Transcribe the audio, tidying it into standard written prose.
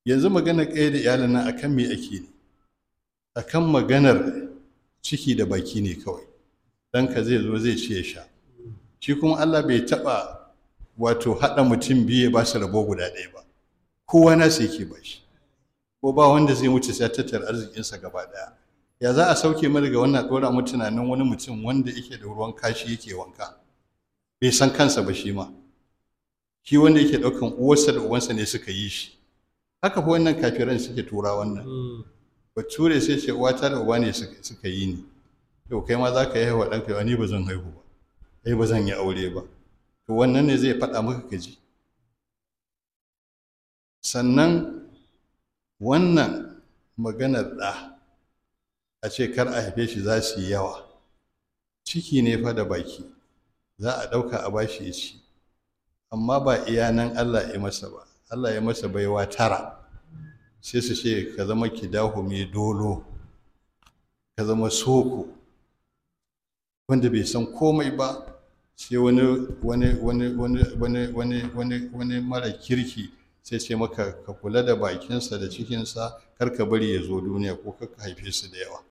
yanzu magana ƙaya da iyalin nan akan me ake ne? Akan maganar ciki da baki ne kawai. Ɗanka zai zo zai ci ya sha. Shi kuma Allah bai taɓa wato haɗa mutum biyu ya ba su rabo guda ɗaya ba. Kowa nasa yake ba shi. Ko ba wanda zai mutu sai ya tattara arzikinsa gaba ɗaya. Ya za a sauke mu daga wannan ɗora mu tunanin wani mutum wanda yake da ruwan kashi yake wanka. Bai san kansa ba shi ma. Shi wanda yake ɗaukan uwarsa da uwansa ne suka yi shi. Haka fa wannan kafiran suke tura wannan. Bature sai ce uwata da uba ne suka yi ni. To kai ma za ka yi haihuwa ɗanka, ni ba zan haihu ba. Ai ba zan yi aure ba. To wannan ne zai faɗa maka kaji. Sannan wannan maganar ɗa a ce kar a haife shi za su yi yawa. Ciki ne fa da baki. Za a ɗauka a bashi ya ci. Amma ba iya nan Allah ya masa ba. Allah ya masa baiwa 9. Sai su ce ka zama kidahu mai dolo. Ka zama soko. Wanda bai san komai ba. Sai wani mara kirki sai ce maka ka kula da bakinsa da cikinsa kar ka bari ya zo duniya ko ka haife su da yawa.